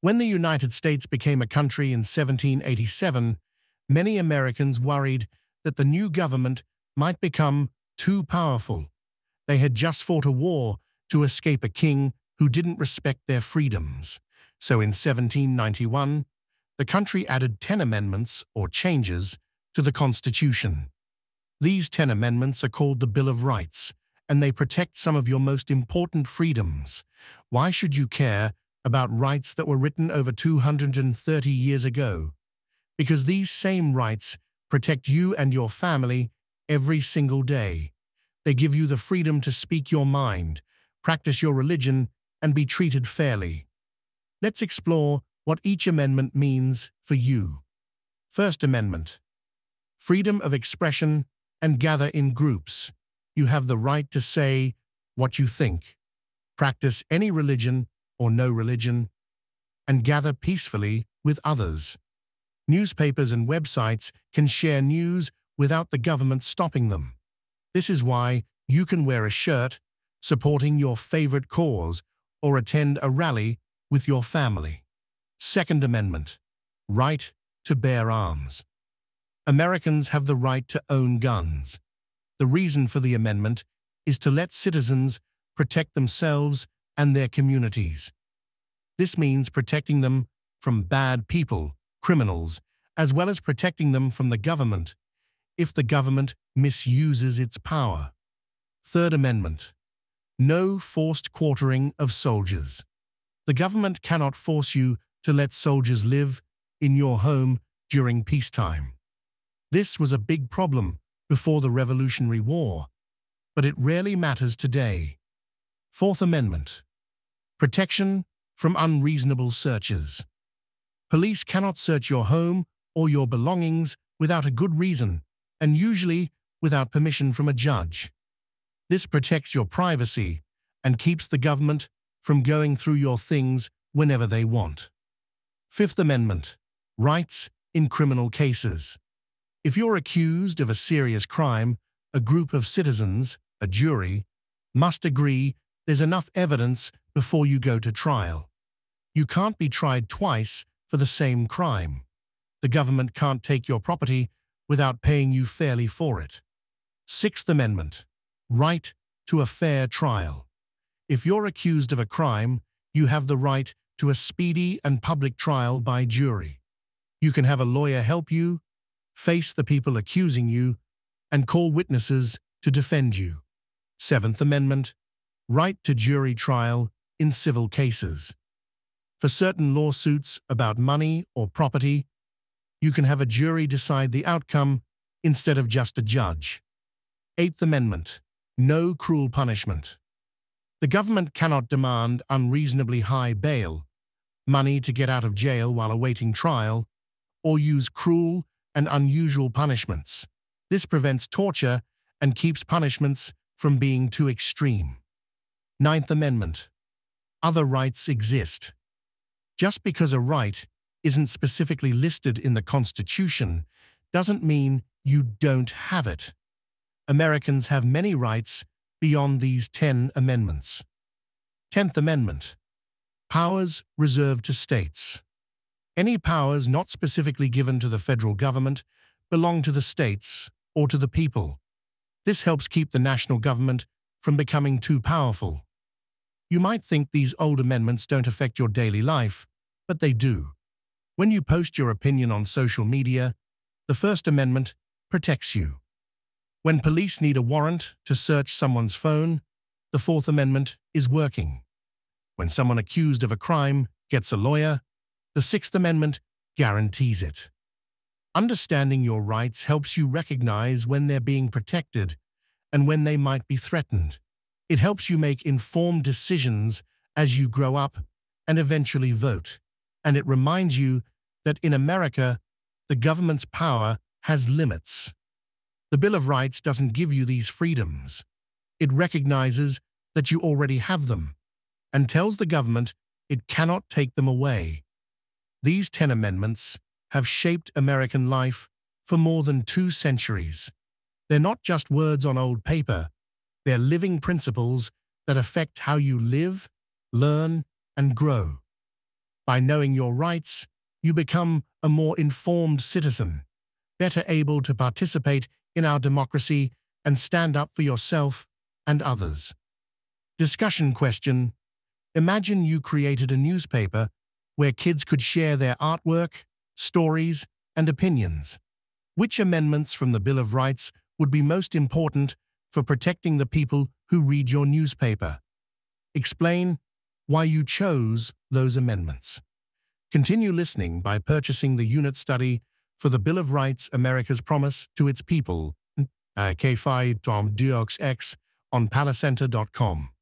When the United States became a country in 1787, many Americans worried that the new government might become too powerful. They had just fought a war to escape a king who didn't respect their freedoms. So in 1791, the country added 10 amendments or changes to the Constitution. These 10 amendments are called the Bill of Rights, and they protect some of your most important freedoms. Why should you care about rights that were written over 230 years ago? Because these same rights protect you and your family every single day. They give you the freedom to speak your mind, practice your religion, and be treated fairly. Let's explore what each amendment means for you. First Amendment: freedom of expression and gather in groups. You have the right to say what you think, practice any religion or no religion, and gather peacefully with others. Newspapers and websites can share news without the government stopping them. This is why you can wear a shirt supporting your favorite cause or attend a rally with your family. Second Amendment: right to bear arms. Americans have the right to own guns. The reason for the amendment is to let citizens protect themselves and their communities. This means protecting them from bad people, criminals, as well as protecting them from the government if the government misuses its power. Third Amendment: no forced quartering of soldiers. The government cannot force you to let soldiers live in your home during peacetime. This was a big problem before the Revolutionary War, but it rarely matters today. Fourth Amendment: protection from unreasonable searches. Police cannot search your home or your belongings without a good reason, and usually without permission from a judge. This protects your privacy and keeps the government from going through your things whenever they want. Fifth Amendment: rights in criminal cases. If you're accused of a serious crime, a group of citizens, a jury, must agree there's enough evidence before you go to trial. You can't be tried twice for the same crime. The government can't take your property without paying you fairly for it. Sixth Amendment: right to a fair trial. If you're accused of a crime, you have the right to a speedy and public trial by jury. You can have a lawyer help you, face the people accusing you, and call witnesses to defend you. Seventh Amendment: right to jury trial in civil cases. For certain lawsuits about money or property, you can have a jury decide the outcome instead of just a judge. Eighth Amendment: no cruel punishment. The government cannot demand unreasonably high bail, money to get out of jail while awaiting trial, or use cruel and unusual punishments. This prevents torture and keeps punishments from being too extreme. Ninth Amendment: other rights exist. Just because a right isn't specifically listed in the Constitution doesn't mean you don't have it. Americans have many rights beyond these 10 amendments. 10th Amendment: powers reserved to states. Any powers not specifically given to the federal government belong to the states or to the people. This helps keep the national government from becoming too powerful. You might think these old amendments don't affect your daily life, but they do. When you post your opinion on social media, the First Amendment protects you. When police need a warrant to search someone's phone, the Fourth Amendment is working. When someone accused of a crime gets a lawyer, the Sixth Amendment guarantees it. Understanding your rights helps you recognize when they're being protected and when they might be threatened. It helps you make informed decisions as you grow up and eventually vote. And it reminds you that in America, the government's power has limits. The Bill of Rights doesn't give you these freedoms. It recognizes that you already have them and tells the government it cannot take them away. These 10 amendments have shaped American life for more than 2 centuries. They're not just words on old paper. They're living principles that affect how you live, learn, and grow. By knowing your rights, you become a more informed citizen, better able to participate in our democracy and stand up for yourself and others. Discussion question. Imagine you created a newspaper where kids could share their artwork, stories, and opinions. Which amendments from the Bill of Rights would be most important for protecting the people who read your newspaper? Explain why you chose those amendments. Continue listening by purchasing the unit study for the Bill of Rights, America's Promise to its People, K5 Tom Duox X on Palicenter.com.